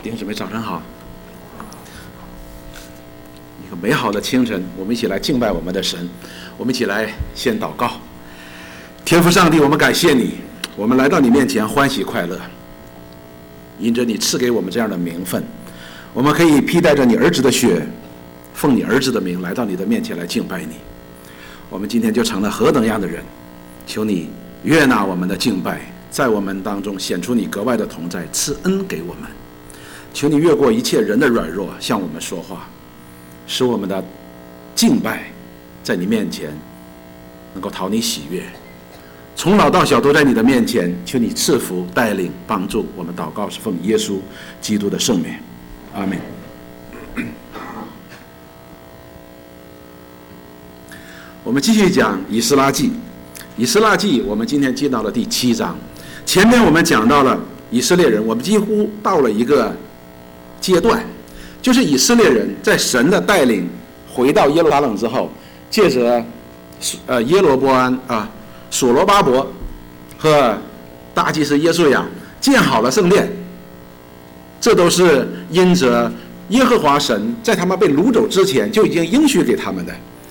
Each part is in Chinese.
弟兄姊妹，早上好！一个美好的清晨，我们一起来敬拜我们的神。我们一起来先祷告。天父上帝，我们感谢你，我们来到你面前欢喜快乐，因着你赐给我们这样的名分，我们可以披戴着你儿子的血，奉你儿子的名来到你的面前来敬拜你。我们今天就成了何等样的人！求你悦纳我们的敬拜，在我们当中显出你格外的同在，赐恩给我们。求你越过一切人的软弱，向我们说话，使我们的敬拜在你面前能够讨你喜悦。从老到小都在你的面前，求你赐福带领帮助我们。祷告是奉耶稣基督的圣名，阿们。我们继续讲以斯拉记。以斯拉记我们今天进到了第7章。前面我们讲到了以色列人，我们几乎到了一个阶段，就是以色列人在神的带领回到耶路撒冷之后，借着耶罗波安所罗巴伯和大祭司耶稣亚建好了圣殿。这都是因着耶和华神在他们被掳走之前就已经应许给他们的，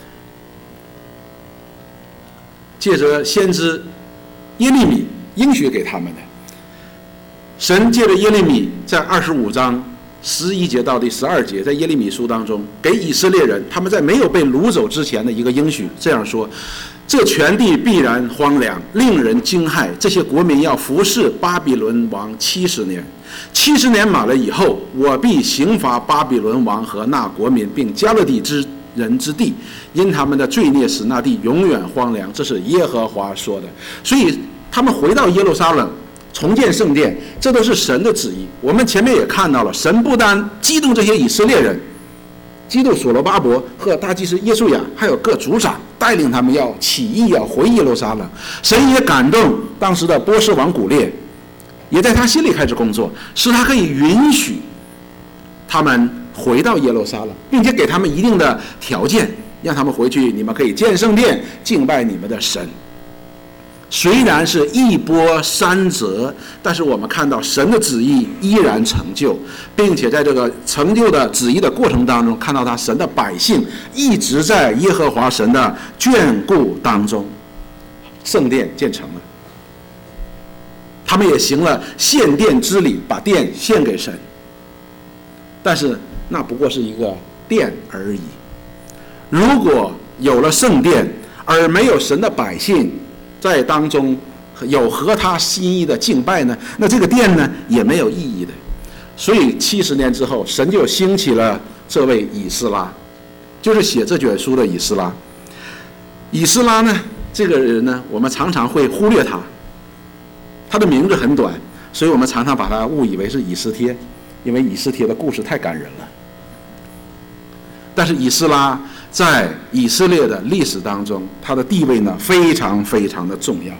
借着先知耶利米应许给他们的。神借着耶利米在25章11节到第12节，在耶利米书当中给以色列人他们在没有被掳走之前的一个应许，这样说：这全地必然荒凉，令人惊骇，这些国民要服侍巴比伦王70年，70年满了以后，我必刑罚巴比伦王和那国民，并加勒底之人之地，因他们的罪孽使那地永远荒凉。这是耶和华说的。所以他们回到耶路撒冷重建圣殿，这都是神的旨意。我们前面也看到了，神不单激动这些以色列人，激动所罗巴伯和大祭司耶稣亚还有各族长，带领他们要起义，要回耶路撒冷。神也感动当时的波斯王古列，也在他心里开始工作，使他可以允许他们回到耶路撒冷，并且给他们一定的条件，让他们回去，你们可以建圣殿，敬拜你们的神。虽然是一波三折，但是我们看到神的旨意依然成就，并且在这个成就的旨意的过程当中，看到他神的百姓一直在耶和华神的眷顾当中，圣殿建成了。他们也行了献殿之礼，把殿献给神，但是那不过是一个殿而已。如果有了圣殿，而没有神的百姓在当中有合他心意的敬拜呢，那这个殿呢也没有意义的。所以70年之后，神就兴起了这位以斯拉，就是写这卷书的以斯拉。以斯拉呢，这个人呢，我们常常会忽略他，他的名字很短，所以我们常常把他误以为是以斯帖，因为以斯帖的故事太感人了。但是以斯拉在以色列的历史当中，他的地位呢非常非常的重要。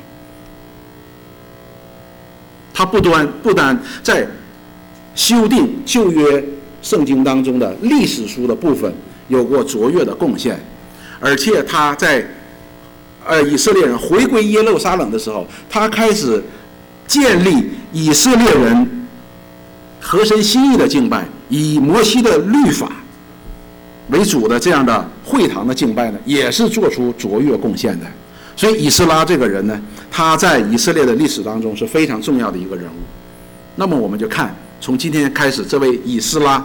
他不单在修订旧约圣经当中的历史书的部分有过卓越的贡献，而且他在以色列人回归耶路撒冷的时候，他开始建立以色列人合神心意的敬拜，以摩西的律法为主的这样的会堂的敬拜呢，也是做出卓越贡献的。所以以斯拉这个人呢，他在以色列的历史当中是非常重要的一个人物。那么我们就看，从今天开始，这位以斯拉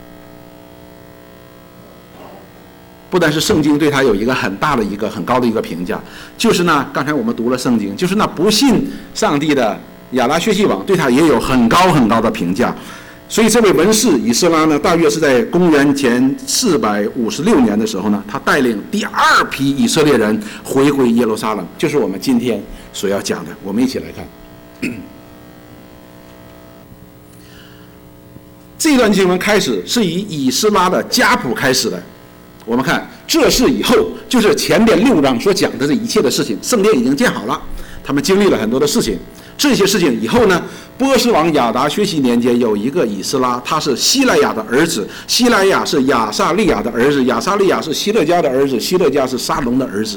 不单是圣经对他有一个很大的很高的一个评价，就是呢，刚才我们读了圣经，就是那不信上帝的亚拉薛西王对他也有很高很高的评价。所以这位文士以斯拉呢，大约是在公元前456年的时候呢，他带领第2批以色列人回归耶路撒冷，就是我们今天所要讲的。我们一起来看这段经文，开始是以以斯拉的家谱开始的。我们看这是以后，就是前边6章所讲的这一切的事情，圣殿已经建好了，他们经历了很多的事情。这些事情以后呢，波斯王亚达薛西年间有一个以斯拉，他是希莱亚的儿子，希莱亚是亚撒利亚的儿子，亚撒利亚是希勒家的儿子，希勒家是沙龙的儿子。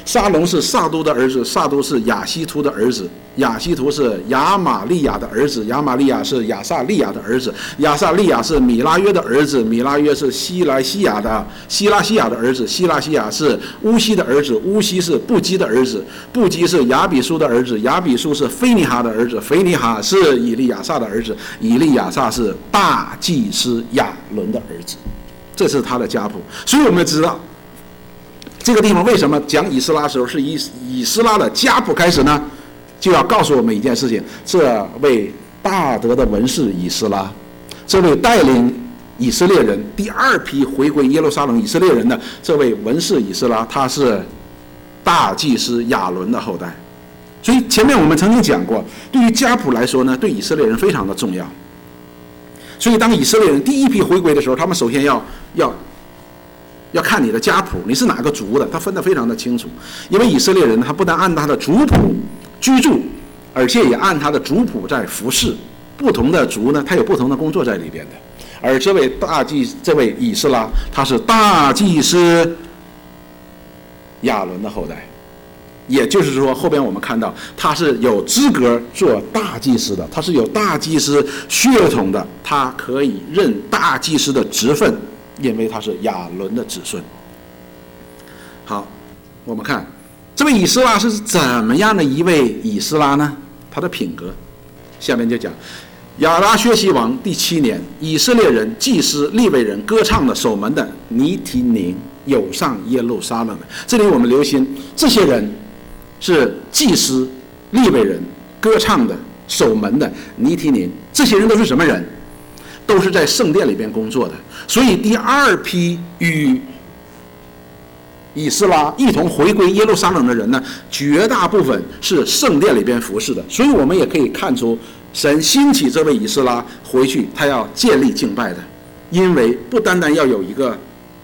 沙龙是萨都的儿子，萨都是亚希图的儿子，亚希图是亚玛利亚的儿子，亚玛利亚是亚撒利亚的儿子，亚撒利亚是米拉约的儿子，米拉约是希拉西亚的儿子，希拉西亚是乌西的儿子，乌西是布基的儿子，布基是亚比书的儿子，亚比书是菲尼哈的儿子，菲尼哈是以利亚撒的儿子，以利亚撒是大祭司亚伦的儿子。这是他的家谱。所以我们知道这个地方为什么讲以斯拉的时候是以斯拉的家谱开始呢？就要告诉我们一件事情：这位大德的文士以斯拉，这位带领以色列人第二批回归耶路撒冷以色列人的这位文士以斯拉，他是大祭司亚伦的后代。所以前面我们曾经讲过，对于家谱来说呢，对以色列人非常的重要。所以当以色列人第一批回归的时候，他们首先要看你的家谱，你是哪个族的，他分得非常的清楚。因为以色列人他不但按他的族谱居住，而且也按他的族谱在服侍。不同的族呢，他有不同的工作在里边的。而这位以斯拉，他是大祭司亚伦的后代，也就是说，后边我们看到他是有资格做大祭司的，他是有大祭司血统的，他可以任大祭司的职分。因为他是亚伦的子孙。好，我们看这位以斯拉是怎么样的一位以斯拉呢？他的品格，下面就讲亚拉薛西王第7年，以色列人、祭司、利未人、歌唱的、守门的尼提宁有上耶路撒冷的。这里我们留心，这些人是祭司、利未人、歌唱的、守门的尼提宁，这些人都是什么人？都是在圣殿里边工作的。所以第二批与以斯拉一同回归耶路撒冷的人呢，绝大部分是圣殿里边服侍的。所以我们也可以看出，神兴起这位以斯拉回去，他要建立敬拜的，因为不单单要有一个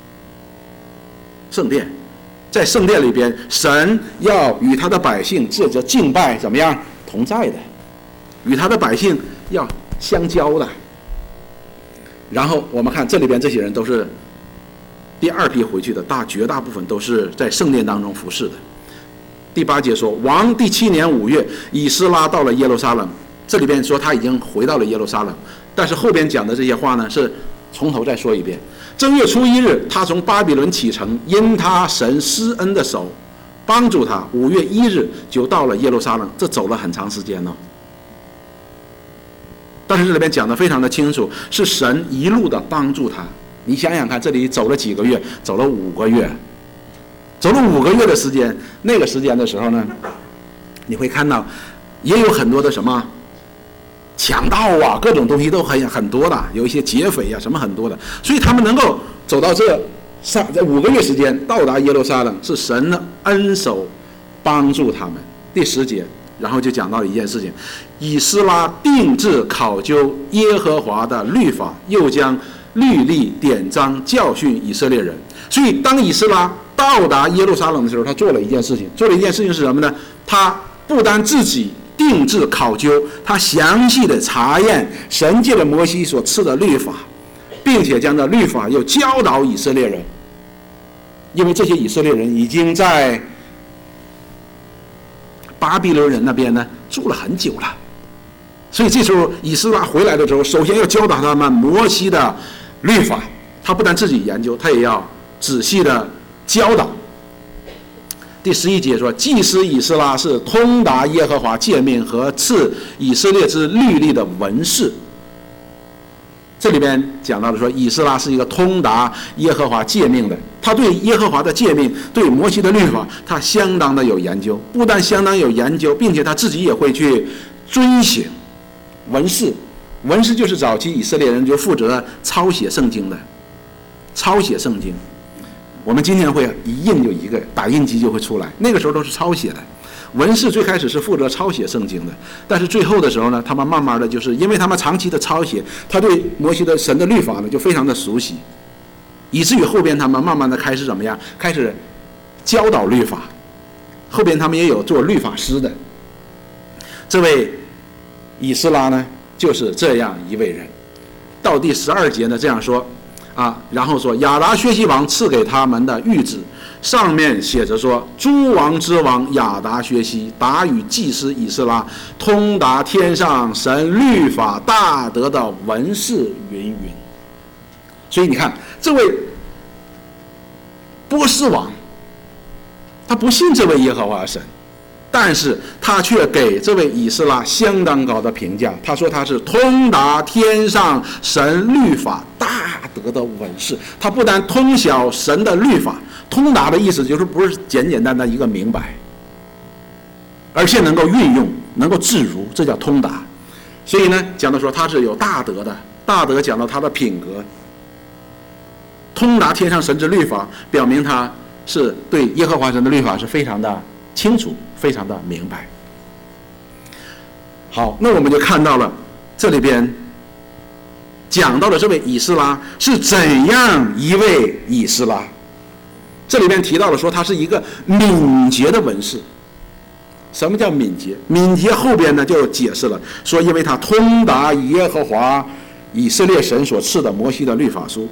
圣殿，在圣殿里边，神要与他的百姓借着敬拜怎么样同在的，与他的百姓要相交的。然后我们看这里边这些人都是第二批回去的，绝大部分都是在圣殿当中服侍的。第8节说，王第7年5月，以斯拉到了耶路撒冷。这里边说他已经回到了耶路撒冷，但是后边讲的这些话呢，是从头再说一遍。正月初1日，他从巴比伦启程，因他神施恩的手帮助他，5月1日就到了耶路撒冷。这走了很长时间哦。但是这里边讲的非常的清楚，是神一路的帮助他。你想想看，这里走了几个月？走了5个月，走了5个月的时间。那个时间的时候呢，你会看到也有很多的什么强盗啊，各种东西都很多的，有一些劫匪啊什么很多的。所以他们能够走到这5个月时间到达耶路撒冷，是神的恩手帮助他们。第10节。然后就讲到一件事情，以斯拉定制考究耶和华的律法，又将律例典章教训以色列人。所以当以斯拉到达耶路撒冷的时候，他做了一件事情是什么呢？他不单自己定制考究，他详细的查验神借着摩西所赐的律法，并且将这律法又教导以色列人。因为这些以色列人已经在巴比伦人那边呢住了很久了，所以这时候以斯拉回来的时候，首先要教导他们摩西的律法。他不但自己研究，他也要仔细的教导。第11节说，祭司以斯拉是通达耶和华诫命和赐以色列之律例的文士。这里边讲到的说，以斯拉是一个通达耶和华诫命的，他对耶和华的诫命，对摩西的律法，他相当的有研究。不但相当有研究，并且他自己也会去遵行。文士就是早期以色列人就负责抄写圣经的，抄写圣经。我们今天会一印就一个打印机就会出来，那个时候都是抄写的。文士最开始是负责抄写圣经的，但是最后的时候呢，他们慢慢的就是因为他们长期的抄写，他对摩西的神的律法呢就非常的熟悉，以至于后边他们慢慢的开始怎么样？开始教导律法。后边他们也有做律法师的。这位以斯拉呢，就是这样一位人。到第12节呢这样说， 然后说亚达薛西王赐给他们的谕旨，上面写着说：诸王之王亚达薛西，达与祭司以斯拉，通达天上神律法大德的文士云云。所以你看，这位波斯王，他不信这位耶和华神，但是他却给这位以斯拉相当高的评价。他说他是通达天上神律法大德的文士。他不但通晓神的律法，通达的意思就是不是简简单单一个明白，而且能够运用，能够自如，这叫通达。所以呢，讲到说他是有大德的，大德讲到他的品格，通达天上神之律法，表明他是对耶和华神的律法是非常的清楚，非常的明白。好，那我们就看到了这里边讲到的这位以斯拉是怎样一位以斯拉。这里边提到了说他是一个敏捷的文士。什么叫敏捷？敏捷后边呢就解释了说，因为他通达耶和华以色列神所赐的摩西的律法书。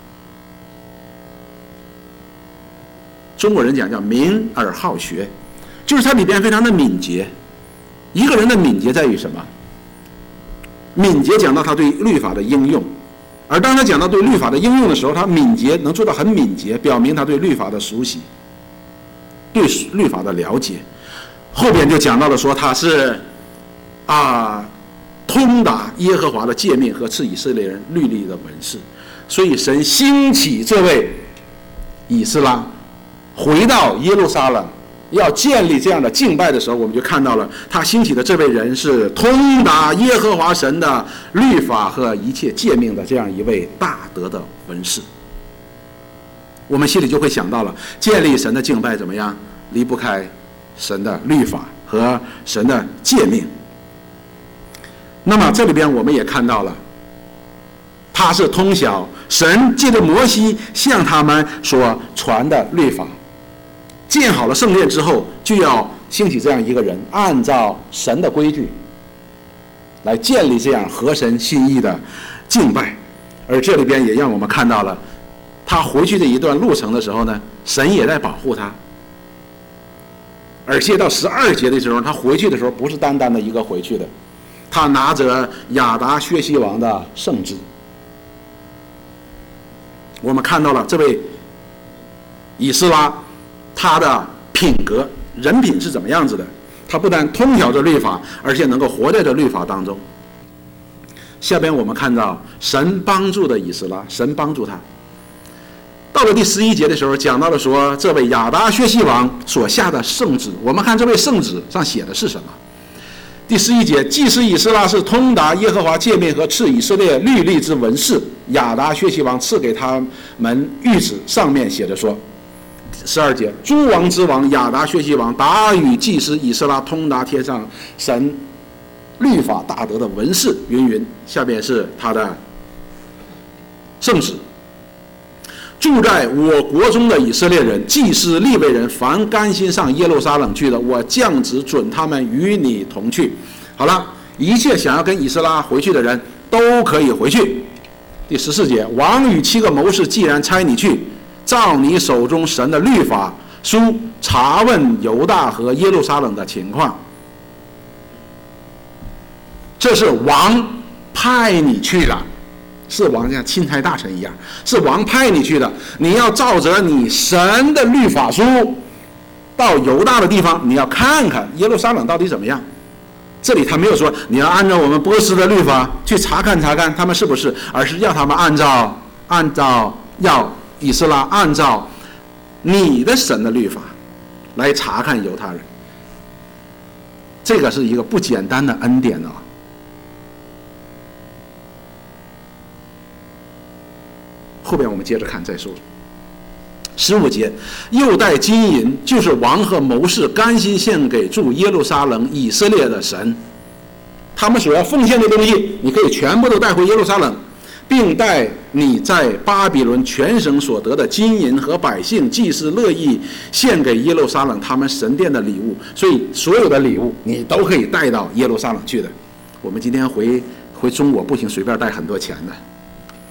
中国人讲叫敏而好学，就是它里边非常的敏捷。一个人的敏捷在于什么？敏捷讲到他对律法的应用，而当他讲到对律法的应用的时候，他敏捷能做到很敏捷，表明他对律法的熟悉，对律法的了解。后边就讲到了说他是通达耶和华的诫命和赐以色列人律例的文士。所以神兴起这位以斯拉回到耶路撒冷，要建立这样的敬拜的时候，我们就看到了他兴起的这位人是通达耶和华神的律法和一切诫命的这样一位大德的文士。我们心里就会想到了，建立神的敬拜怎么样？离不开神的律法和神的诫命。那么这里边我们也看到了，他是通晓神借着摩西向他们所传的律法。建好了圣殿之后，就要兴起这样一个人，按照神的规矩来建立这样合神心意的敬拜。而这里边也让我们看到了，他回去的一段路程的时候呢，神也在保护他。而且到12节的时候，他回去的时候不是单单的一个回去的，他拿着亚达薛西王的圣旨。我们看到了这位以斯拉他的品格人品是怎么样子的。他不但通晓着律法，而且能够活在这律法当中。下边我们看到神帮助的以斯拉，神帮助他。到了第11节的时候，讲到了说这位亚达薛西王所下的圣旨。我们看这位圣旨上写的是什么？第11节，祭司以斯拉是通达耶和华诫命和赐以色列律例之文士，亚达薛西王赐给他们谕旨，上面写着说。12节，诸王之王亚达薛西王达与祭司以斯拉通达天上神律法大德的文士云云。下边是他的圣旨。住在我国中的以色列人、祭司、利未人，凡甘心上耶路撒冷去的，我降旨准他们与你同去。好了，一切想要跟以斯拉回去的人都可以回去。第14节，王与7个谋士既然差你去，照你手中神的律法书查问犹大和耶路撒冷的情况。这是王派你去的，是王像钦差大臣一样，是王派你去的。你要照着你神的律法书到犹大的地方，你要看看耶路撒冷到底怎么样。这里他没有说你要按照我们波斯的律法去查看他们是不是，而是要他们按照要以斯拉按照你的神的律法来查看犹太人。这个是一个不简单的恩典啊。后边我们接着看再说。15节，又带金银，就是王和谋士甘心献给住耶路撒冷以色列的神，他们所要奉献的东西，你可以全部都带回耶路撒冷，并带你在巴比伦全省所得的金银和百姓祭司乐意献给耶路撒冷他们神殿的礼物。所以所有的礼物你都可以带到耶路撒冷去的。我们今天回中国不行随便带很多钱的。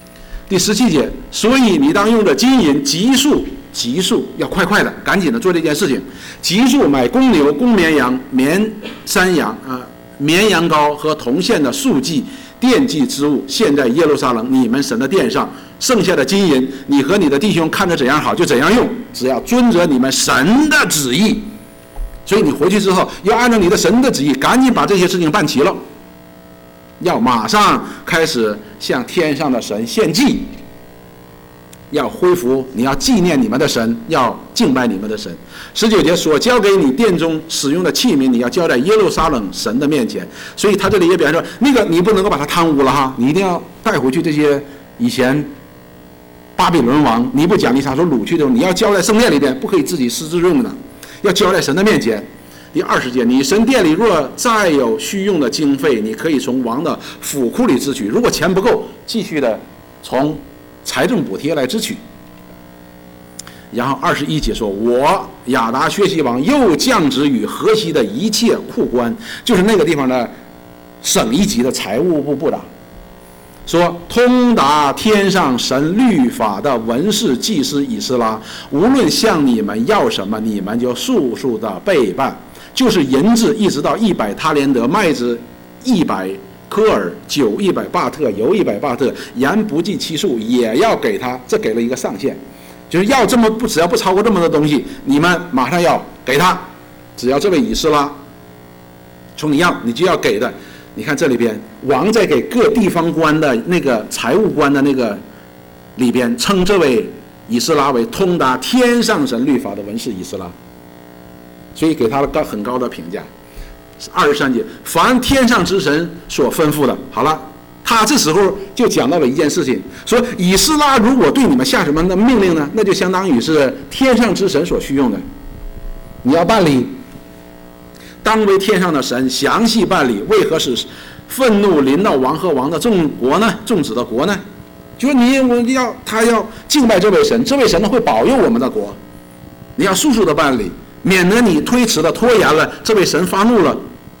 第17节，所以你当用着金银急速要快快的赶紧的做这件事情，急速买公牛、公绵羊、绵山羊绵羊羔和铜线的素祭、奠祭之物，现在耶路撒冷你们神的殿上，剩下的金银，你和你的弟兄看着怎样好就怎样用，只要遵着你们神的旨意。所以你回去之后要按照你的神的旨意，赶紧把这些事情办齐了，要马上开始向天上的神献祭，要恢复，你要纪念你们的神，要敬拜你们的神。19节，所交给你殿中使用的器皿，你要交在耶路撒冷神的面前。所以他这里也表示说，那个你不能够把它贪污了哈，你一定要带回去这些以前巴比伦王尼布甲尼撒所掳去的，你要交在圣殿里边，不可以自己私自用的，要交在神的面前。第20节，你神殿里若再有虚用的经费，你可以从王的府库里支取，如果钱不够，继续的从财政补贴来支取。然后21节说，我亚达薛西王又降职与河西的一切库官，就是那个地方的省一级的财务部部长，说通达天上神律法的文士祭司以斯拉，无论向你们要什么，你们就速速的备办，就是银子一直到100他连德，麦子100科尔，酒100巴特，油100巴特，盐不计其数，也要给他。这给了一个上限，就是要这么不，只要不超过这么多东西，你们马上要给他。只要这位以斯拉从你要，你就要给的。你看这里边，王在给各地方官的那个财务官的那个里边，称这位以斯拉为通达天上神律法的文士以斯拉，所以给他了很高的评价。23节，凡天上之神所吩咐的，好了，他这时候就讲到了一件事情，说以斯拉如果对你们下什么的命令呢，那就相当于是天上之神所需用的，你要办理，当为天上的神详细办理。为何使愤怒临到王和王的众国呢？众子的国呢？就是他要敬拜这位神，这位神呢会保佑我们的国，你要速速的办理，免得你推迟了、拖延了，这位神发怒了，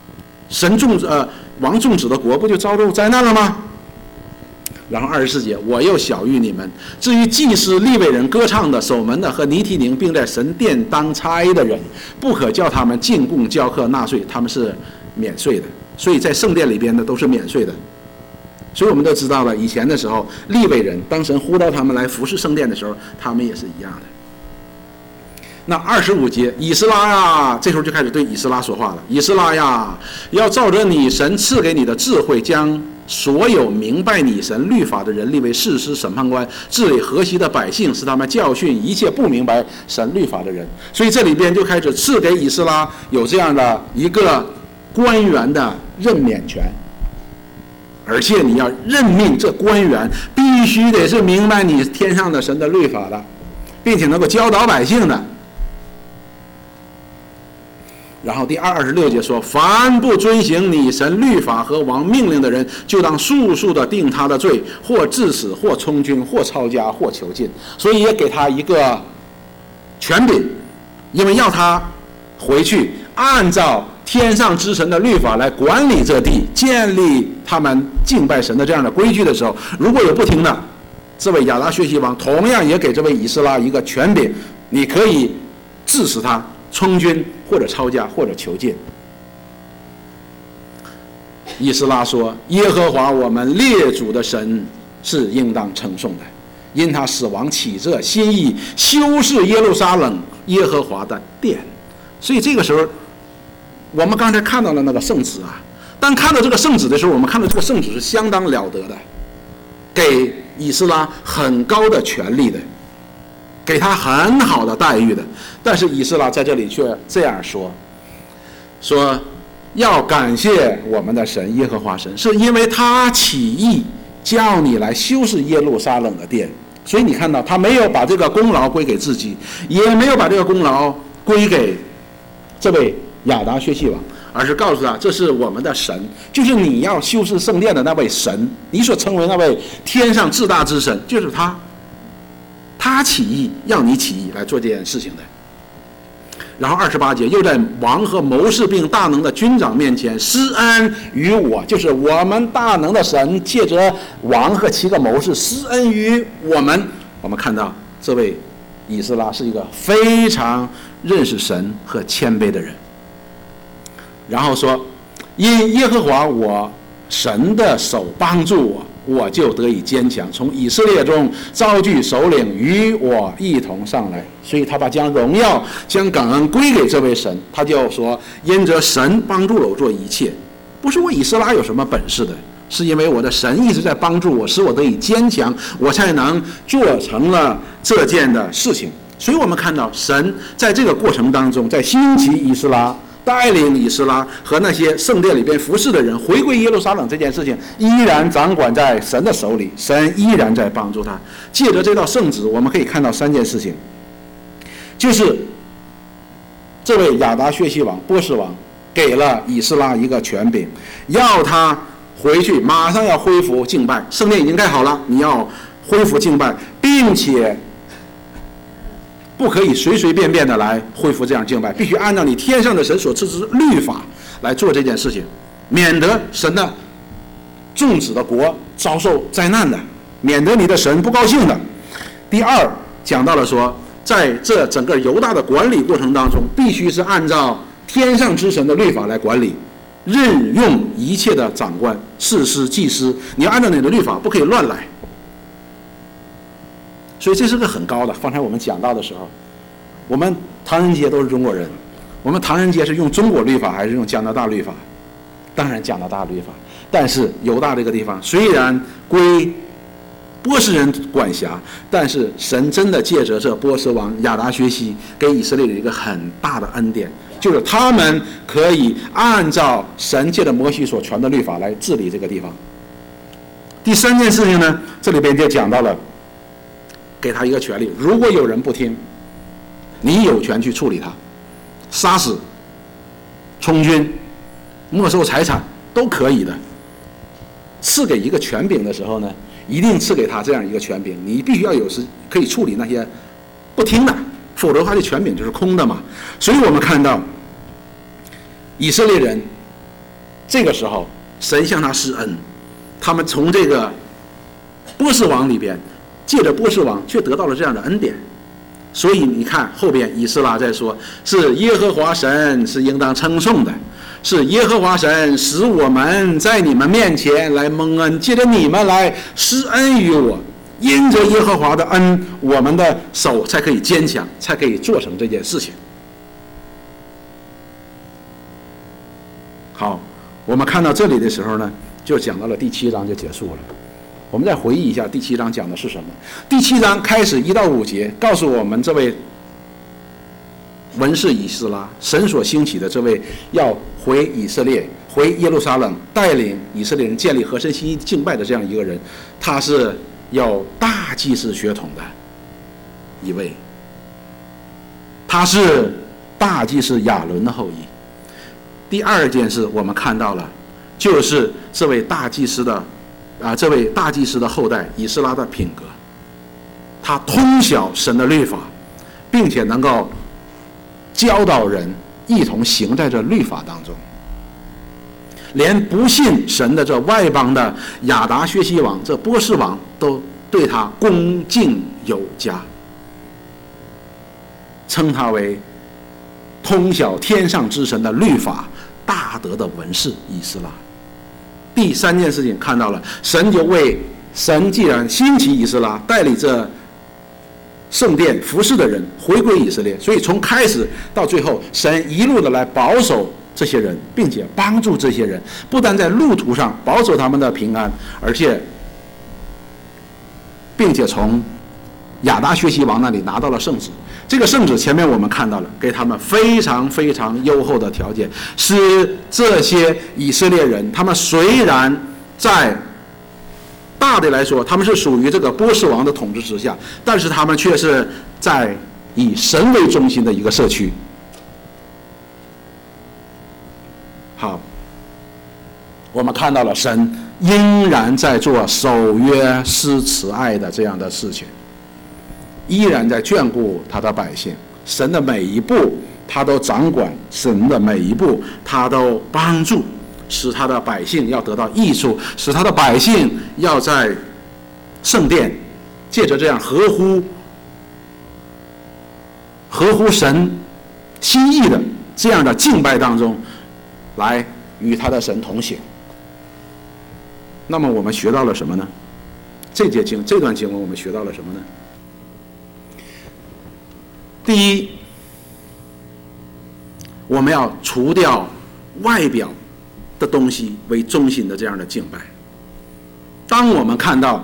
王众子的国不就遭受灾难了吗？然后24节，我又晓谕你们，至于祭司、利未人、歌唱的、守门的和尼提宁，并在神殿当差的人，不可叫他们进贡、交课、纳税，他们是免税的。所以在圣殿里边的都是免税的。所以我们都知道了，以前的时候，利未人当神呼召他们来服侍圣殿的时候，他们也是一样的。那25节，以斯拉呀，这时候就开始对以斯拉说话了。以斯拉呀，要照着你神赐给你的智慧，将所有明白你神律法的人立为士师、审判官，治理河西的百姓，使他们教训一切不明白神律法的人。所以这里边就开始赐给以斯拉有这样的一个官员的任免权，而且你要任命这官员必须得是明白你天上的神的律法的，并且能够教导百姓的。然后第26节说，凡不遵行你神律法和王命令的人，就当速速的定他的罪，或致死，或充军，或抄家，或囚禁。所以也给他一个权柄，因为要他回去按照天上之神的律法来管理这地，建立他们敬拜神的这样的规矩的时候，如果有不听的，这位亚达薛西王同样也给这位以斯拉一个权柄，你可以致死他、充军，或者抄家，或者囚禁。以斯拉说，耶和华我们列祖的神是应当称颂的，因他使王起这心意，修饰耶路撒冷耶和华的殿。所以这个时候我们刚才看到了那个圣旨啊，当看到这个圣旨的时候，我们看到这个圣旨是相当了得的，给以斯拉很高的权利的，给他很好的待遇的。但是以斯拉在这里却这样说要感谢我们的神耶和华神，是因为他起意叫你来修饰耶路撒冷的殿。所以你看到他没有把这个功劳归给自己，也没有把这个功劳归给这位亚达薛西王，而是告诉他，这是我们的神，就是你要修饰圣殿的那位神，你所称为那位天上至大之神，就是他起意要你起意来做这件事情的。 然后28节又在王和谋士并大能的军长面前施恩于我，就是我们大能的神借着王和7个谋士施恩于我们。我们看到这位以斯拉是一个非常认识神和谦卑的人。然后说，因耶和华我神的手帮助我，我就得以坚强，从以色列中招聚首领与我一同上来。所以他把将荣耀将感恩归给这位神，他就说，因着神帮助了我做一切，不是我以斯拉有什么本事的，是因为我的神一直在帮助我，使我得以坚强，我才能做成了这件的事情。所以我们看到神在这个过程当中，在兴起以斯拉，带领以斯拉和那些圣殿里边服侍的人回归耶路撒冷这件事情，依然掌管在神的手里，神依然在帮助他。借着这道圣旨，我们可以看到3件事情，就是这位亚达薛西王波斯王给了以斯拉一个权柄，要他回去马上要恢复敬拜，圣殿已经盖好了，你要恢复敬拜，并且不可以随随便便的来恢复这样敬拜，必须按照你天上的神所赐之律法来做这件事情，免得神的众子的国遭受灾难的，免得你的神不高兴的。第二，讲到了说，在这整个犹大的管理过程当中，必须是按照天上之神的律法来管理，任用一切的长官、士师、祭司，你要按照你的律法，不可以乱来。所以这是个很高的。刚才我们讲到的时候，我们唐人街都是中国人，我们唐人街是用中国律法还是用加拿大律法？当然加拿大律法。但是犹大这个地方虽然归波斯人管辖，但是神真的借着这波斯王亚达薛西给以色列的一个很大的恩典，就是他们可以按照神借着摩西所传的律法来治理这个地方。第3件事情呢，这里边就讲到了给他一个权利，如果有人不听，你有权去处理他，杀死、充军、没收财产都可以的。赐给一个权柄的时候呢，一定赐给他这样一个权柄，你必须要有时可以处理那些不听的，否则的话这权柄就是空的嘛。所以我们看到以色列人这个时候神向他施恩，他们从这个波斯王里边借着波斯王却得到了这样的恩典。所以你看后边以斯拉在说，是耶和华神是应当称颂的，是耶和华神使我们在你们面前来蒙恩，借着你们来施恩于我，因着耶和华的恩，我们的手才可以坚强，才可以做成这件事情。好，我们看到这里的时候呢，就讲到了第7章就结束了。我们再回忆一下第7章讲的是什么。第7章开始1到5节告诉我们，这位文士以斯拉，神所兴起的这位要回以色列、回耶路撒冷，带领以色列人建立合神心意敬拜的这样一个人，他是有大祭司血统的一位，他是大祭司亚伦的后裔。第2件事我们看到了，就是这位大祭司的后代以斯拉的品格，他通晓神的律法，并且能够教导人一同行在这律法当中。连不信神的这外邦的亚达薛西王，这波斯王都对他恭敬有加，称他为通晓天上之神的律法大德的文士以斯拉。第3件事情看到了，神既然兴起以斯拉，带领这圣殿服侍的人回归以色列，所以从开始到最后，神一路的来保守这些人，并且帮助这些人，不但在路途上保守他们的平安，并且从亚达薛西王那里拿到了圣旨。这个圣旨前面我们看到了，给他们非常非常优厚的条件，使这些以色列人，他们虽然在大的来说他们是属于这个波斯王的统治之下，但是他们却是在以神为中心的一个社区。好，我们看到了神仍然在做守约施慈爱的这样的事情，依然在眷顾他的百姓。神的每一步他都掌管神的每一步，他都帮助，使他的百姓要得到益处，使他的百姓要在圣殿借着这样合乎神心意的这样的敬拜当中，来与他的神同行。那么我们学到了什么呢？这段经文我们学到了什么呢？第一，我们要除掉外表的东西为中心的这样的敬拜。当我们看到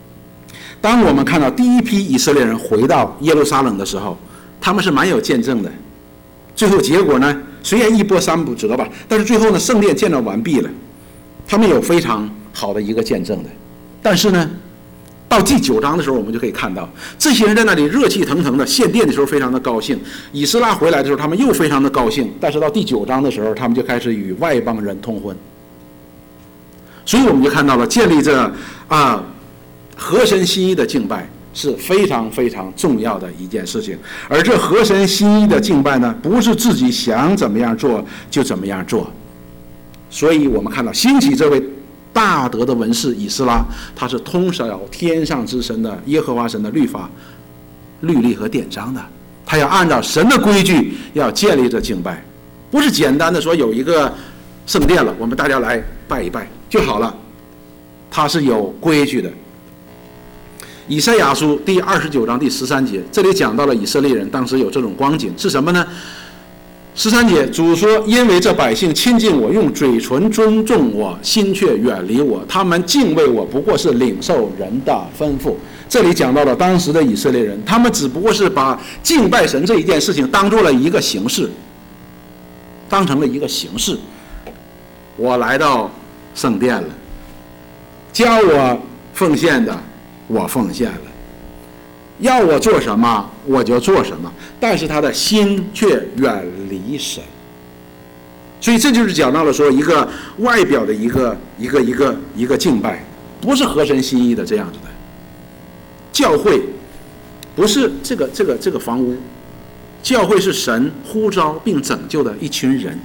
第一批以色列人回到耶路撒冷的时候，他们是蛮有见证的。最后结果呢，虽然一波三不折吧，但是最后呢，圣殿建造完毕了，他们有非常好的一个见证的。但是呢，到第9章的时候，我们就可以看到这些人在那里热气腾腾的献殿的时候非常的高兴，以斯拉回来的时候他们又非常的高兴，但是到第9章的时候，他们就开始与外邦人通婚。所以我们就看到了建立着合神心意的敬拜是非常非常重要的一件事情。而这合神心意的敬拜呢，不是自己想怎么样做就怎么样做。所以我们看到兴起这位大德的文士以斯拉，他是通晓天上之神的耶和华神的律法、律例和典章的，他要按照神的规矩要建立这敬拜，不是简单的说有一个圣殿了，我们大家来拜一拜就好了，他是有规矩的。以赛亚书第29章第13节，这里讲到了以色列人当时有这种光景是什么呢？13节，主说：因为这百姓亲近我，用嘴唇尊重我，心却远离我，他们敬畏我，不过是领受人的吩咐。这里讲到了当时的以色列人，他们只不过是把敬拜神这一件事情当做了一个形式，当成了一个形式。我来到圣殿了，教我奉献的我奉献了，要我做什么我就做什么，但是他的心却远离神。所以这就是讲到了说一个外表的一个敬拜，不是合神心意的这样子的。教会不是这个房屋，教会是神呼召并拯救的一群人。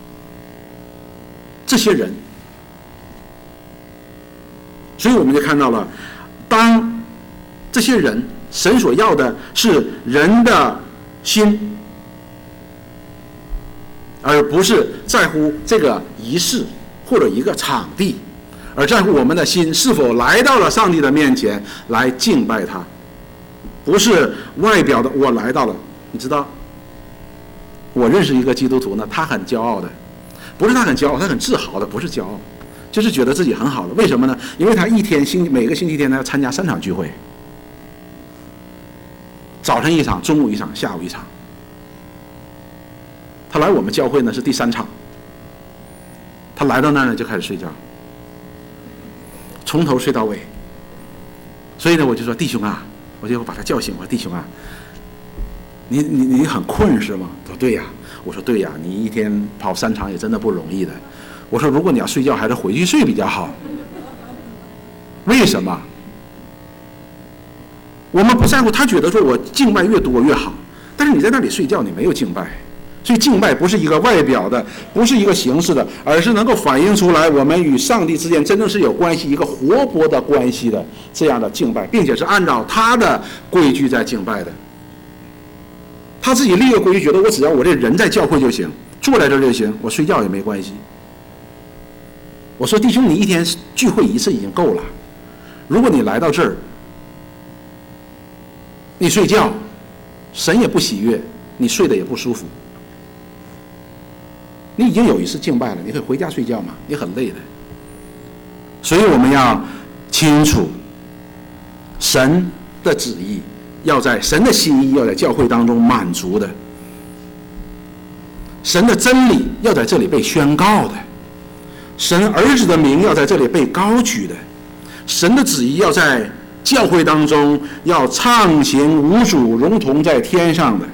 这些人，所以我们就看到了，当这些人，神所要的是人的心，而不是在乎这个仪式或者一个场地，而在乎我们的心是否来到了上帝的面前来敬拜他，不是外表的我来到了。你知道，我认识一个基督徒呢，他很骄傲的，不是他很骄傲，他很自豪的，不是骄傲，就是觉得自己很好的。为什么呢？因为他每个星期天呢要参加3场聚会，早晨一场，中午一场，下午一场。他来我们教会呢是第3场，他来到那儿呢就开始睡觉，从头睡到尾。所以呢，我就说弟兄啊，我就把他叫醒，我说弟兄啊，你很困是吗？他说对呀。我说对呀，你一天跑3场也真的不容易的。我说如果你要睡觉，还是回去睡比较好。为什么？我们不在乎，他觉得说我敬拜越多越好，但是你在那里睡觉，你没有敬拜。所以敬拜不是一个外表的，不是一个形式的，而是能够反映出来我们与上帝之间真正是有关系，一个活泼的关系的这样的敬拜，并且是按照他的规矩在敬拜的。他自己立个规矩，觉得我只要我这人在教会就行，坐在这儿就行，我睡觉也没关系。我说弟兄，你一天聚会1次已经够了，如果你来到这儿，你睡觉，神也不喜悦，你睡得也不舒服。你已经有1次敬拜了，你可以回家睡觉嘛，你很累的。所以我们要清楚神的旨意，要在神的心意要在教会当中满足的，神的真理要在这里被宣告的，神儿子的名要在这里被高举的，神的旨意要在教会当中要畅行无阻，如同在天上的。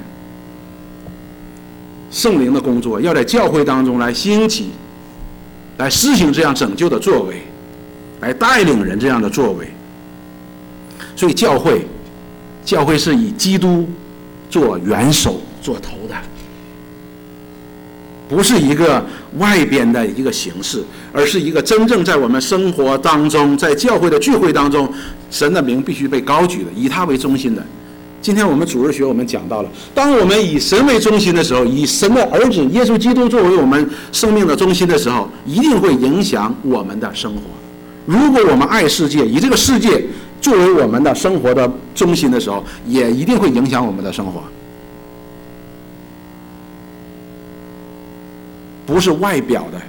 圣灵的工作要在教会当中来兴起，来施行这样拯救的作为，来带领人这样的作为。所以教会是以基督做元首做头的， 不是一个外边的一个形式，而是一个真正在我们生活当中，在教会的聚会当中，神的名必须被高举的，以他为中心的。今天我们主日学我们讲到了，当我们以神为中心的时候，以神的儿子耶稣基督作为我们生命的中心的时候，一定会影响我们的生活。如果我们爱世界，以这个世界作为我们的生活的中心的时候，也一定会影响我们的生活。不是外表的。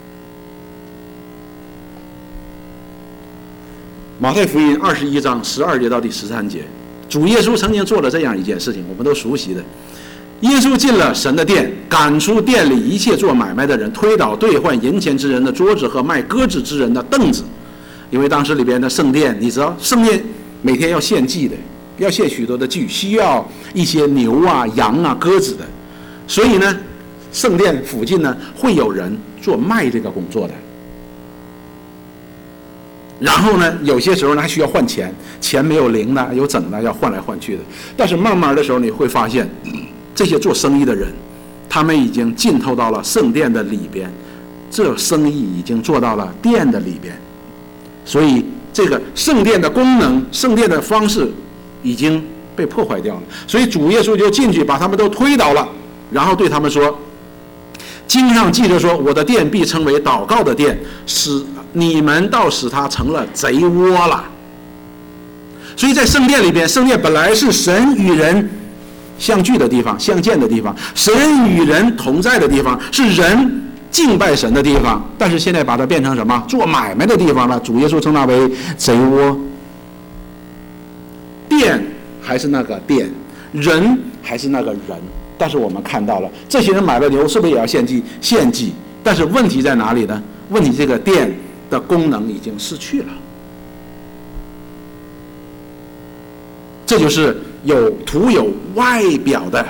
马太福音21章12节到第13节，主耶稣曾经做了这样一件事情，我们都熟悉的。耶稣进了神的殿，赶出店里一切做买卖的人，推倒兑换银钱之人的桌子和卖鸽子之人的凳子。因为当时里边的圣殿，你知道圣殿每天要献祭的，要献许多的祭，需要一些牛啊、羊啊、鸽子的，所以呢圣殿附近呢会有人做卖这个工作的。然后呢有些时候呢还需要换钱，钱没有零的有整的，要换来换去的。但是慢慢的时候你会发现，这些做生意的人他们已经浸透到了圣殿的里边，这生意已经做到了殿的里边，所以这个圣殿的功能、圣殿的方式已经被破坏掉了。所以主耶稣就进去把他们都推倒了，然后对他们说，经上记着说，我的殿必称为祷告的殿，使你们倒使它成了贼窝了。所以在圣殿里边，圣殿本来是神与人相聚的地方，相见的地方，神与人同在的地方，是人敬拜神的地方，但是现在把它变成什么？做买卖的地方了。主耶稣称它为贼窝。殿还是那个殿，人还是那个人，但是我们看到了，这些人买了牛是不是也要献祭？献祭。但是问题在哪里呢？问题这个殿的功能已经失去了。这就是徒有外表的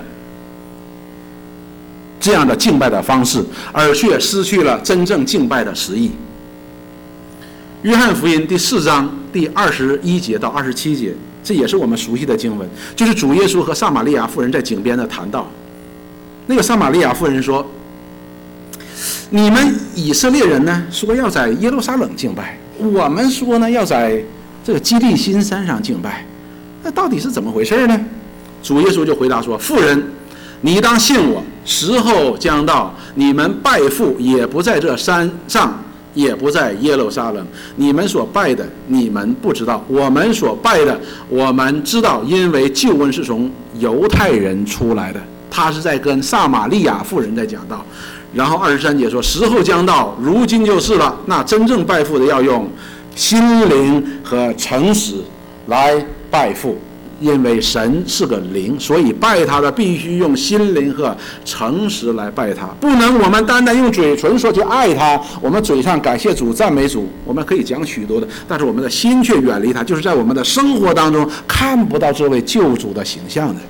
这样的敬拜的方式，而却失去了真正敬拜的实意。约翰福音第4章第21节到27节，这也是我们熟悉的经文，就是主耶稣和撒玛利亚妇人在井边的谈道。那个撒玛利亚妇人说，你们以色列人呢说要在耶路撒冷敬拜，我们说呢要在这个基利心山上敬拜，那到底是怎么回事呢？主耶稣就回答说，妇人，你当信我，时候将到，你们拜父也不在这山上，也不在耶路撒冷。你们所拜的你们不知道，我们所拜的我们知道，因为救恩是从犹太人出来的。他是在跟撒玛利亚妇人在讲道。然后23节说，时候将到，如今就是了，那真正拜父的要用心灵和诚实来拜父，因为神是个灵，所以拜他的必须用心灵和诚实来拜他，不能我们单单用嘴唇说去爱他，我们嘴上感谢主赞美主，我们可以讲许多的，但是我们的心却远离他，就是在我们的生活当中看不到这位救主的形象的。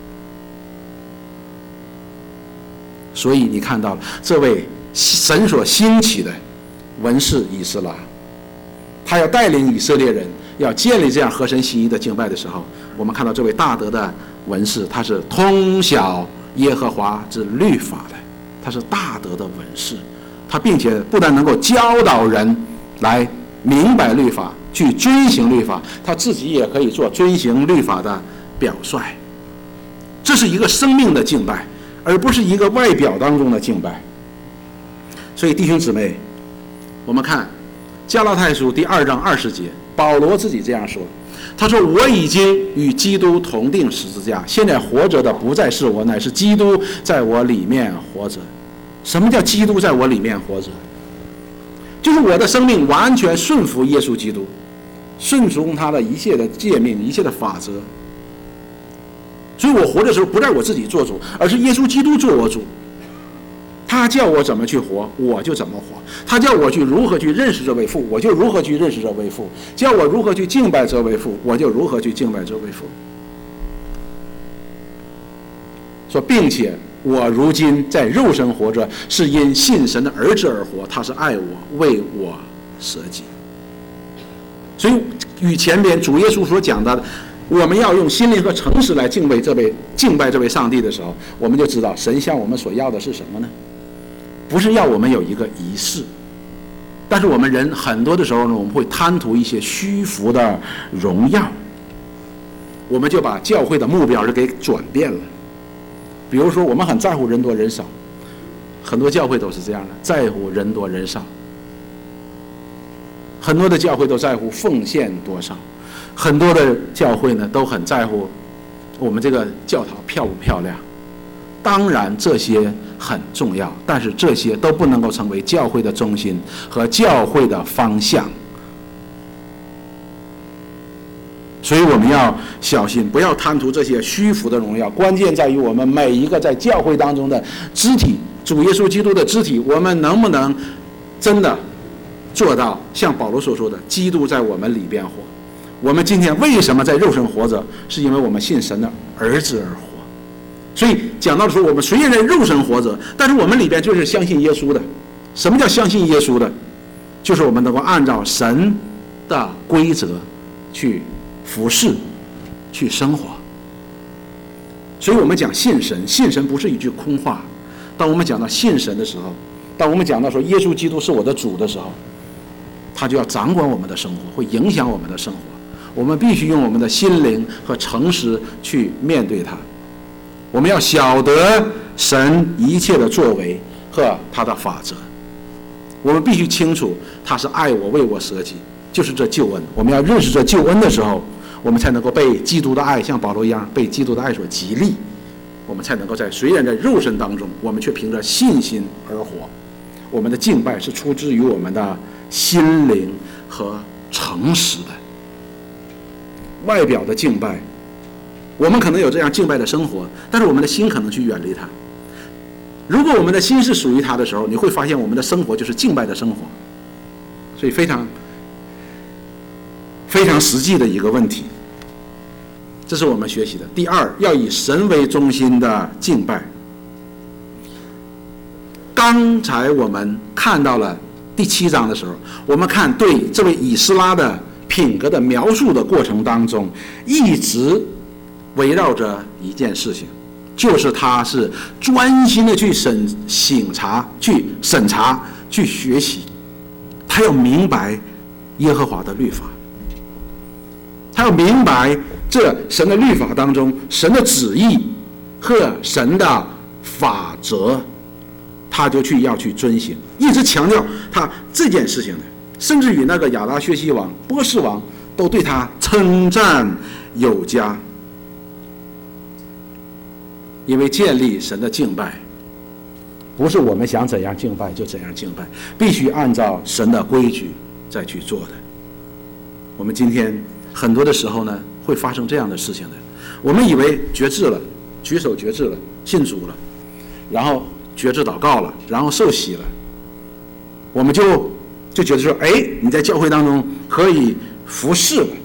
所以你看到了这位神所兴起的文士以斯拉，他要带领以色列人要建立这样合神心意的敬拜的时候，我们看到这位大德的文士，他是通晓耶和华之律法的，他是大德的文士，他并且不但能够教导人来明白律法，去遵行律法，他自己也可以做遵行律法的表率。这是一个生命的敬拜，而不是一个外表当中的敬拜。所以弟兄姊妹，我们看加拉太书第2章20节，保罗自己这样说，他说，我已经与基督同定十字架，现在活着的不再是我，乃是基督在我里面活着。什么叫基督在我里面活着？就是我的生命完全顺服耶稣基督，顺从他的一切的诫命，一切的法则。所以我活的时候不在我自己做主，而是耶稣基督做我主。他叫我怎么去活，我就怎么活。他叫我去如何去认识这位父，我就如何去认识这位父。叫我如何去敬拜这位父，我就如何去敬拜这位父。说，并且我如今在肉身活着，是因信神的儿子而活，他是爱我，为我舍己。所以与前边主耶稣所讲的，我们要用心灵和诚实来敬拜这位上帝的时候，我们就知道神向我们所要的是什么呢？ 不是要我们有一个仪式，但是我们人很多的时候呢，我们会贪图一些虚浮的荣耀，我们就把教会的目标是给转变了。比如说我们很在乎人多人少，很多教会都是这样的，在乎人多人少。很多的教会都在乎奉献多少，很多的教会呢都很在乎我们这个教堂漂不漂亮。当然这些很重要，但是这些都不能够成为教会的中心和教会的方向。所以我们要小心，不要贪图这些虚浮的荣耀。关键在于我们每一个在教会当中的肢体，主耶稣基督的肢体，我们能不能真的做到像保罗所说的，基督在我们里边活。我们今天为什么在肉身活着，是因为我们信神的儿子而活。所以讲到的时候，我们虽然在肉身活着，但是我们里边就是相信耶稣的。什么叫相信耶稣的？就是我们能够按照神的规则去服侍，去生活。所以我们讲信神，信神不是一句空话。当我们讲到信神的时候，当我们讲到说耶稣基督是我的主的时候，他就要掌管我们的生活，会影响我们的生活。我们必须用我们的心灵和诚实去面对他。我们要晓得神一切的作为和他的法则。我们必须清楚他是爱我，为我舍己，就是这救恩。我们要认识这救恩的时候，我们才能够被基督的爱，像保罗一样被基督的爱所激励。我们才能够虽然在肉身当中，我们却凭着信心而活。我们的敬拜是出自于我们的心灵和诚实的。外表的敬拜，我们可能有这样敬拜的生活，但是我们的心可能去远离他。如果我们的心是属于他的时候，你会发现我们的生活就是敬拜的生活。所以非常非常实际的一个问题，这是我们学习的。第二，要以神为中心的敬拜。刚才我们看到了第7章的时候，我们看对这位以斯拉的品格的描述的过程当中，一直围绕着一件事情，就是他是专心的去审查、去学习，他要明白耶和华的律法，他要明白这神的律法当中神的旨意和神的法则，他就要去遵行，一直强调他这件事情的，甚至于那个亚达薛西王、波斯王都对他称赞有加。因为建立神的敬拜，不是我们想怎样敬拜就怎样敬拜，必须按照神的规矩再去做的。我们今天很多的时候呢，会发生这样的事情的。我们以为决志了，举手决志了，信主了，然后决志祷告了，然后受洗了，我们就觉得说，你在教会当中可以服侍了。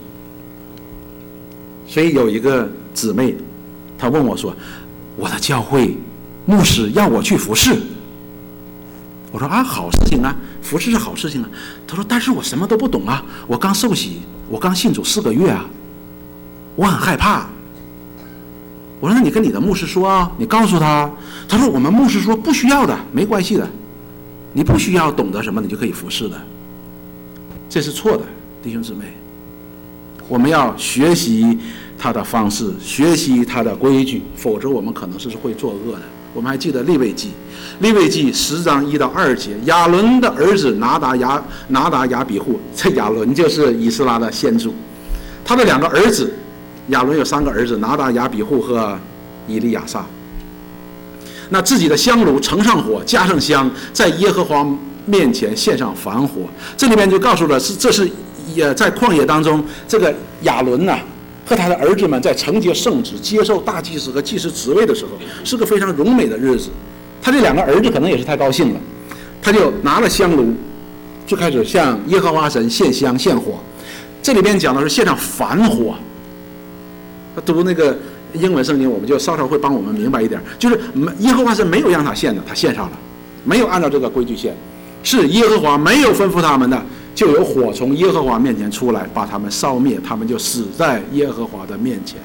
所以有一个姊妹，她问我说，我的教会牧师要我去服侍。我说好事情啊，服侍是好事情啊。她说，但是我什么都不懂啊，我刚受洗，我刚信主4个月啊，我很害怕。我说，那你跟你的牧师说啊，你告诉他。他说，我们牧师说不需要的，没关系的，你不需要懂得什么，你就可以服侍的。这是错的，弟兄姊妹。我们要学习他的方式，学习他的规矩，否则我们可能是会作恶的。我们还记得利未记10章1到2节，亚伦的儿子拿达亚比户，这亚伦就是以斯拉的先祖，他的2个儿子，亚伦有3个儿子，拿达亚比户和以利亚撒。那自己的香炉盛上火，加上香，在耶和华面前献上燔火。这里面就告诉了这是也在旷野当中，这个亚伦和他的儿子们在承接圣旨、接受大祭司和祭司职位的时候，是个非常荣美的日子。他这2个儿子可能也是太高兴了，他就拿了香炉，就开始向耶和华神献香献火。这里边讲的是献上燔火。读那个英文圣经，我们就稍稍会帮我们明白一点，就是耶和华神没有让他献的，他献上了，没有按照这个规矩献，是耶和华没有吩咐他们的，就有火从耶和华面前出来，把他们烧灭，他们就死在耶和华的面前。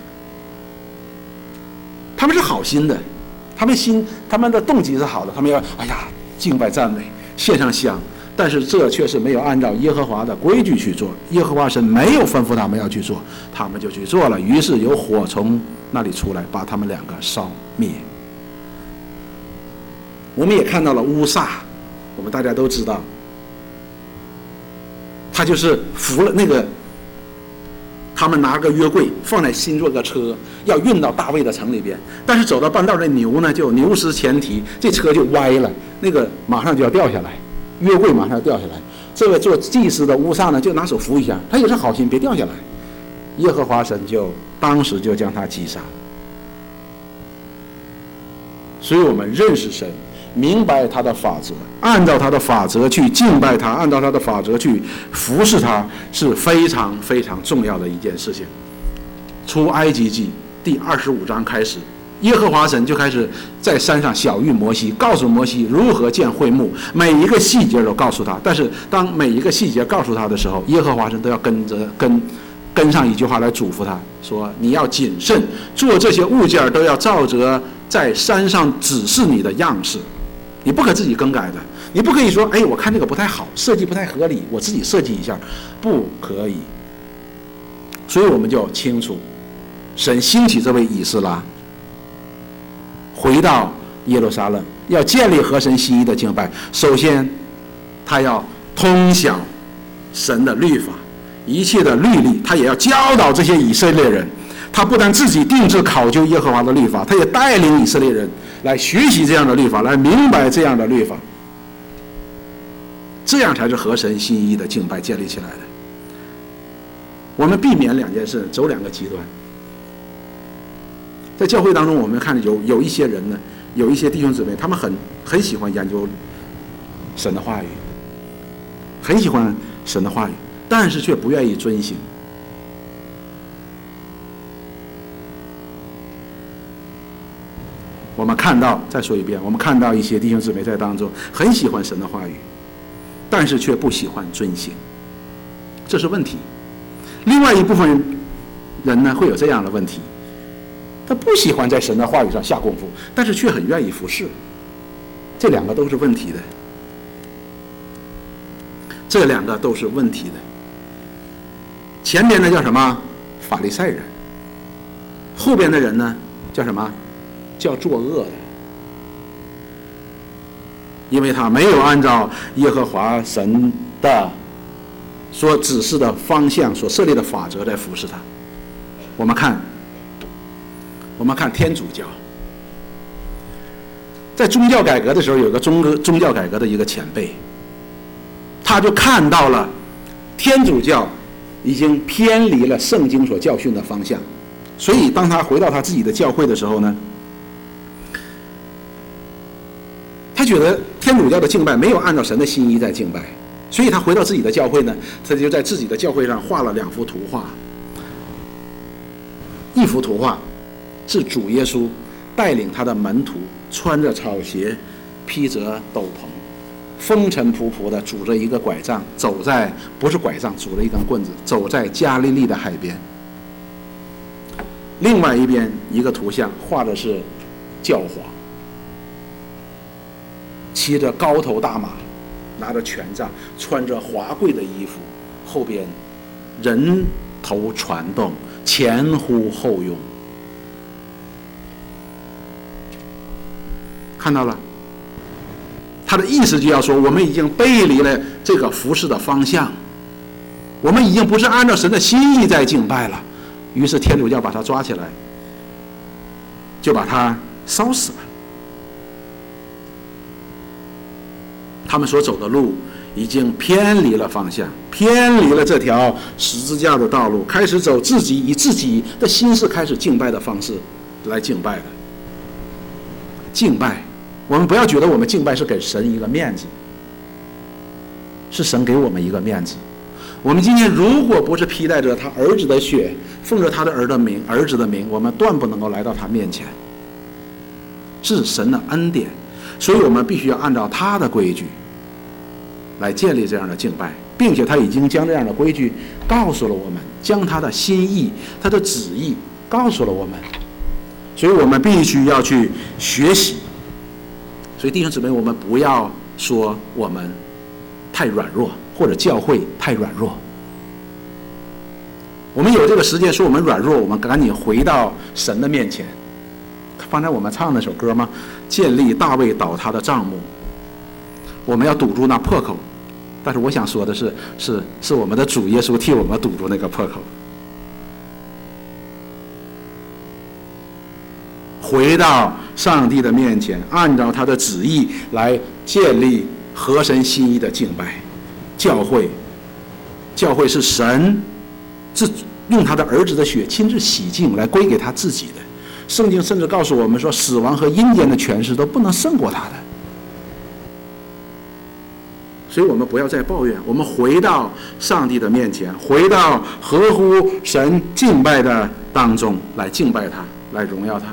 他们是好心的，他们的动机是好的，他们要敬拜赞美，献上香，但是这却是没有按照耶和华的规矩去做。耶和华神没有吩咐他们要去做，他们就去做了，于是有火从那里出来，把他们两个烧灭。我们也看到了乌撒，我们大家都知道，他就是服了那个，他们拿个约柜放在新做个车，要运到大卫的城里边，但是走到半道，这牛呢就牛失前蹄，这车就歪了，那个马上就要掉下来，约柜马上要掉下来。这位做祭司的乌撒呢，就拿手扶一下，他也是好心，别掉下来。耶和华神当时就将他击杀。所以我们认识神，明白他的法则，按照他的法则去敬拜他，按照他的法则去服侍他，是非常非常重要的一件事情。出埃及记第25章开始，耶和华神就开始在山上晓谕摩西，告诉摩西如何建会幕，每一个细节都告诉他。但是当每一个细节告诉他的时候，耶和华神都要跟上一句话来嘱咐他说，你要谨慎，做这些物件都要照着在山上指示你的样式，你不可自己更改的，你不可以说，我看这个不太好，设计不太合理，我自己设计一下，不可以。所以我们就清楚，神兴起这位以斯拉，回到耶路撒冷，要建立合神心意的敬拜。首先，他要通晓神的律法，一切的律例，他也要教导这些以色列人。他不但自己定制考究耶和华的律法，他也带领以色列人来学习这样的律法，来明白这样的律法，这样才是合神心意的敬拜建立起来的。我们避免两件事，走两个极端。在教会当中，我们看有一些人呢，有一些弟兄姊妹，他们很喜欢研究神的话语，很喜欢神的话语，但是却不愿意遵行。我们看到，再说一遍，我们看到一些弟兄姊妹在当中很喜欢神的话语，但是却不喜欢遵行，这是问题。另外一部分人呢，会有这样的问题，他不喜欢在神的话语上下功夫，但是却很愿意服侍，这两个都是问题的，这两个都是问题的。前边的叫什么？法利赛人，后边的人呢，叫什么？叫作恶的，因为他没有按照耶和华神的所指示的方向、所设立的法则来服侍他。我们看天主教，在宗教改革的时候，有个宗教改革的一个前辈，他就看到了天主教已经偏离了圣经所教训的方向，所以当他回到他自己的教会的时候呢，他觉得天主教的敬拜没有按照神的心意在敬拜，所以他回到自己的教会呢，他就在自己的教会上画了2幅图画。一幅图画是主耶稣带领他的门徒穿着草鞋，披着斗篷，风尘仆仆的拄着一个拐杖，不是拐杖，拄着一根棍子，走在加利利的海边。另外一边一个图像画的是教皇，骑着高头大马，拿着权杖，穿着华贵的衣服，后边人头攒动，前呼后拥。看到了，他的意思就要说，我们已经背离了这个服事的方向，我们已经不是按照神的心意在敬拜了。于是天主教把他抓起来，就把他烧死了。他们所走的路已经偏离了方向，偏离了这条十字架的道路，开始走以自己的心思开始敬拜的方式来敬拜了。敬拜，我们不要觉得我们敬拜是给神一个面子，是神给我们一个面子。我们今天如果不是披戴着他儿子的血，奉着他的儿子的名，我们断不能够来到他面前，是神的恩典。所以我们必须要按照他的规矩来建立这样的敬拜，并且他已经将这样的规矩告诉了我们，将他的心意、他的旨意告诉了我们，所以我们必须要去学习。所以弟兄姊妹，我们不要说我们太软弱，或者教会太软弱。我们有这个时间说我们软弱，我们赶紧回到神的面前。刚才我们唱那首歌吗？建立大卫倒塌的帐幕，我们要堵住那破口。但是我想说的是我们的主耶稣替我们堵住那个破口，回到上帝的面前，按照他的旨意来建立合神心意的敬拜。教会是神用他的儿子的血亲自洗净，来归给他自己的。圣经甚至告诉我们说，死亡和阴间的权势都不能胜过他的。所以我们不要再抱怨，我们回到上帝的面前，回到合乎神敬拜的当中来敬拜他，来荣耀他。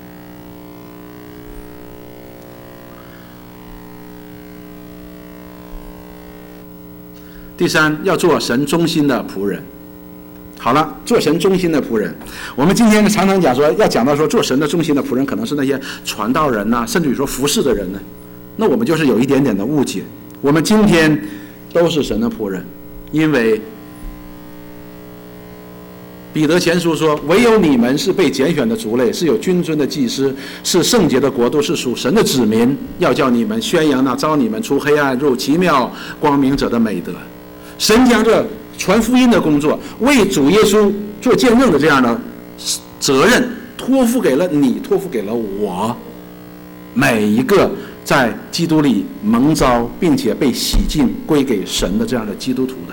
第三，要做神忠心的仆人。好了，做神忠心的仆人，我们今天常常讲说，要讲到说做神的忠心的仆人，可能是那些传道人呐，甚至于说服侍的人呢，那我们就是有一点点的误解。我们今天都是神的仆人，因为彼得前书说，唯有你们是被拣选的族类，是有君尊的祭司，是圣洁的国度，是属神的子民，要叫你们宣扬那召你们出黑暗入奇妙光明者的美德。神将这传福音的工作，为主耶稣做见证的这样的责任托付给了你，托付给了我，每一个在基督里蒙召并且被洗净归给神的这样的基督徒的。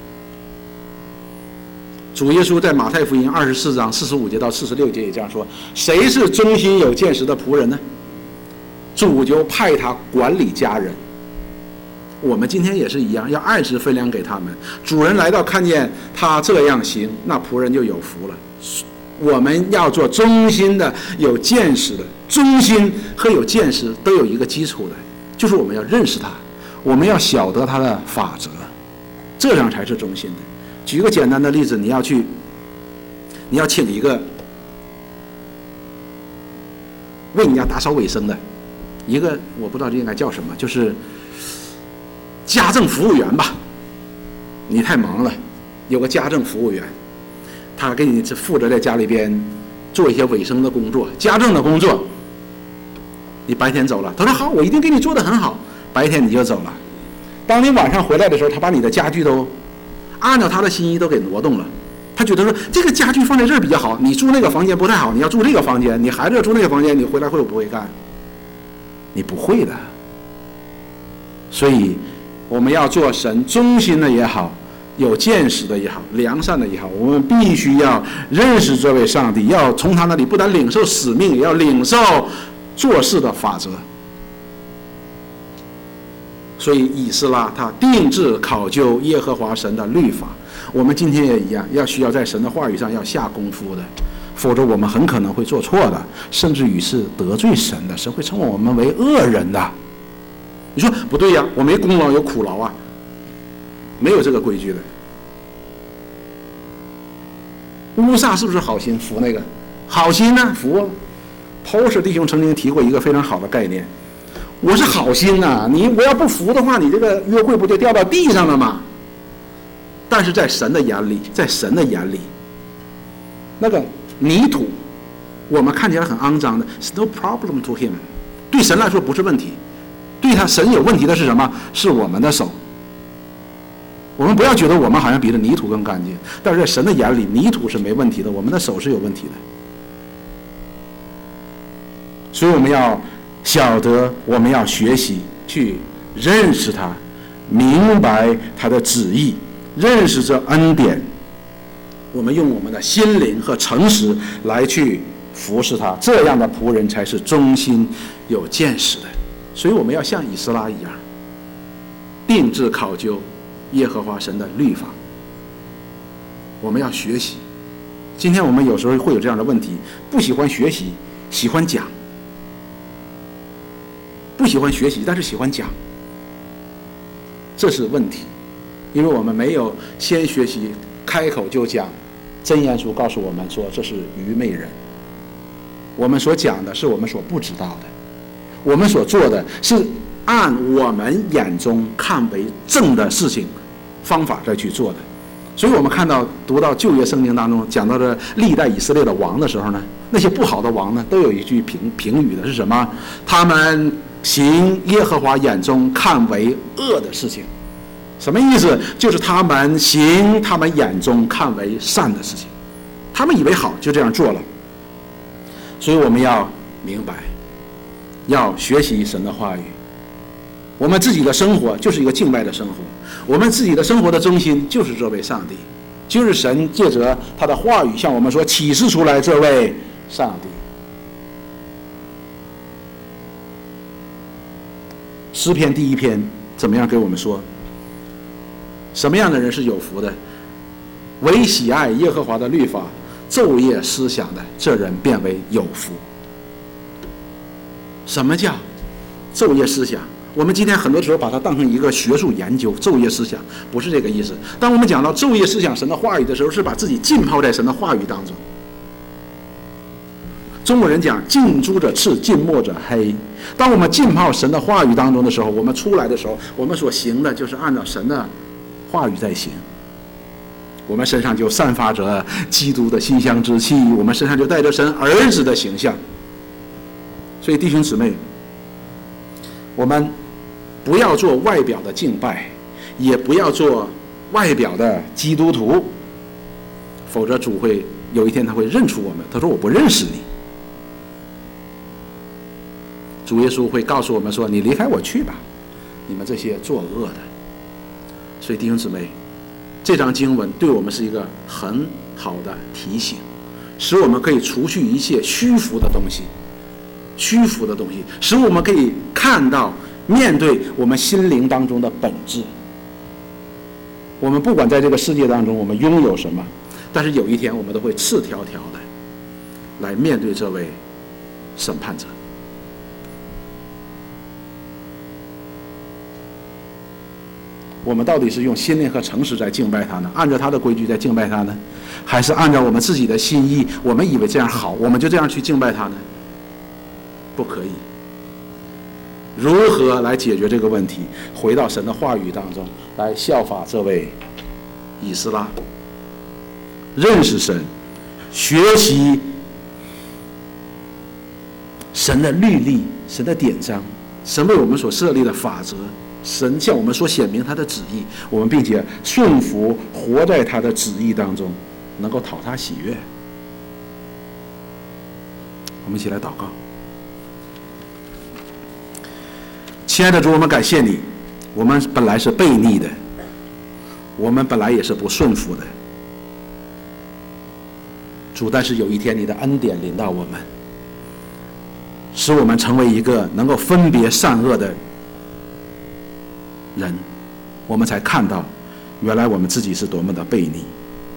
主耶稣在马太福音24章45节到46节也这样说，谁是忠心有见识的仆人呢？主就派他管理家人。我们今天也是一样，要按时分粮给他们。主人来到看见他这样行，那仆人就有福了。我们要做忠心的有见识的。忠心和有见识都有一个基础的，就是我们要认识他，我们要晓得他的法则，这样才是忠心的。举一个简单的例子，你要请一个为你家打扫卫生的一个，我不知道这应该叫什么，就是家政服务员吧。你太忙了，有个家政服务员，他给你负责在家里边做一些卫生的工作，家政的工作。你白天走了，他说好，我一定给你做得很好。白天你就走了，当你晚上回来的时候，他把你的家具都按照他的心意都给挪动了。他觉得说这个家具放在这儿比较好，你住那个房间不太好，你要住这个房间，你孩子要住那个房间，你回来会不会干？你不会的。所以我们要做神忠心的也好，有见识的也好，良善的也好，我们必须要认识这位上帝，要从他那里不但领受使命，也要领受做事的法则。所以以斯拉他定制考究耶和华神的律法，我们今天也一样，需要在神的话语上要下功夫的，否则我们很可能会做错的，甚至于是得罪神的，神会称我们为恶人的。你说不对呀，我没功劳有苦劳啊，没有这个规矩的。乌撒是不是好心服那个？好心呢，服啊。抛氏弟兄曾经提过一个非常好的概念，我是好心呐，我要不服的话，你这个约会不就掉到地上了吗？但是在神的眼里，那个泥土我们看起来很肮脏的 ，it's no problem to him， 对神来说不是问题，对他神有问题的是什么？是我们的手。我们不要觉得我们好像比这泥土更干净，但是在神的眼里，泥土是没问题的，我们的手是有问题的。所以我们要晓得，我们要学习去认识他，明白他的旨意，认识这恩典。我们用我们的心灵和诚实来去服侍他，这样的仆人才是忠心有见识的。所以我们要像以斯拉一样，定制考究耶和华神的律法。我们要学习。今天我们有时候会有这样的问题，不喜欢学习，喜欢讲。不喜欢学习，但是喜欢讲，这是问题，因为我们没有先学习，开口就讲。箴言书告诉我们说，这是愚昧人。我们所讲的是我们所不知道的，我们所做的是按我们眼中看为正的事情方法再去做的。所以我们读到旧约圣经当中讲到的历代以色列的王的时候呢，那些不好的王呢，都有一句评语的是什么？他们行耶和华眼中看为恶的事情。什么意思？就是他们行他们眼中看为善的事情，他们以为好就这样做了。所以我们要明白，要学习神的话语。我们自己的生活就是一个敬拜的生活，我们自己的生活的中心就是这位上帝，就是神借着他的话语向我们说启示出来这位上帝。诗篇第1篇怎么样给我们说？什么样的人是有福的？唯喜爱耶和华的律法，昼夜思想的，这人便为有福。什么叫昼夜思想？我们今天很多时候把它当成一个学术研究，昼夜思想不是这个意思。当我们讲到昼夜思想神的话语的时候，是把自己浸泡在神的话语当中。中国人讲近朱者赤，近墨者黑。当我们浸泡神的话语当中的时候，我们出来的时候，我们所行的就是按照神的话语在行，我们身上就散发着基督的馨香之气，我们身上就带着神儿子的形象。所以弟兄姊妹，我们不要做外表的敬拜，也不要做外表的基督徒，否则主会有一天他会认出我们，他说我不认识你。主耶稣会告诉我们说，你离开我去吧，你们这些作恶的。所以弟兄姊妹，这章经文对我们是一个很好的提醒，使我们可以除去一切虚浮的东西，使我们可以看到面对我们心灵当中的本质。我们不管在这个世界当中我们拥有什么，但是有一天我们都会赤条条的来面对这位审判者。我们到底是用心灵和诚实在敬拜他呢？按照他的规矩在敬拜他呢？还是按照我们自己的心意，我们以为这样好，我们就这样去敬拜他呢？不可以。如何来解决这个问题？回到神的话语当中来效法这位以斯拉，认识神，学习神的律例、神的典章，神为我们所设立的法则，神向我们所显明他的旨意，我们并且顺服，活在他的旨意当中，能够讨他喜悦。我们一起来祷告。亲爱的主，我们感谢你，我们本来是悖逆的，我们本来也是不顺服的，主，但是有一天你的恩典临到我们，使我们成为一个能够分别善恶的人，我们才看到原来我们自己是多么的悖逆。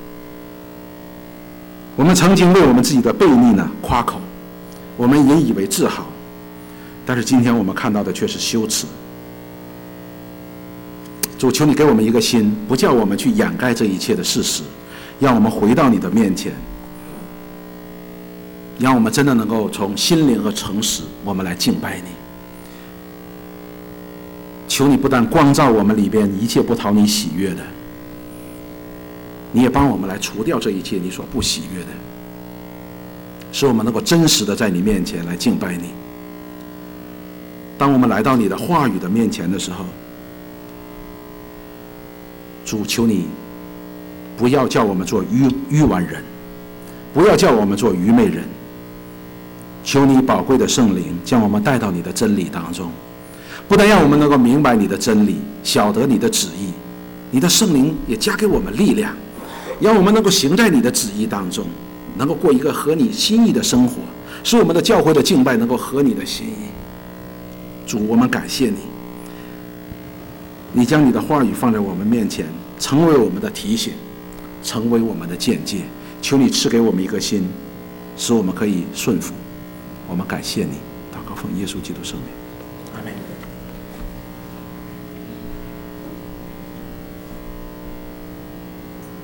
我们曾经为我们自己的悖逆呢夸口，我们引以为自豪，但是今天我们看到的却是羞耻。主，求你给我们一个心，不叫我们去掩盖这一切的事实，让我们回到你的面前，让我们真的能够从心灵和诚实我们来敬拜你。求你不但光照我们里边一切不讨你喜悦的，你也帮我们来除掉这一切你所不喜悦的，使我们能够真实的在你面前来敬拜你。当我们来到你的话语的面前的时候，主，求你不要叫我们做愚顽人，不要叫我们做愚昧人。求你宝贵的圣灵将我们带到你的真理当中，不但让我们能够明白你的真理，晓得你的旨意，你的圣灵也加给我们力量，让我们能够行在你的旨意当中，能够过一个合你心意的生活，使我们的教会的敬拜能够合你的心意。主，我们感谢你，你将你的话语放在我们面前，成为我们的提醒，成为我们的见解。求你赐给我们一个心，使我们可以顺服。我们感谢你，祷告奉耶稣基督圣名，阿们。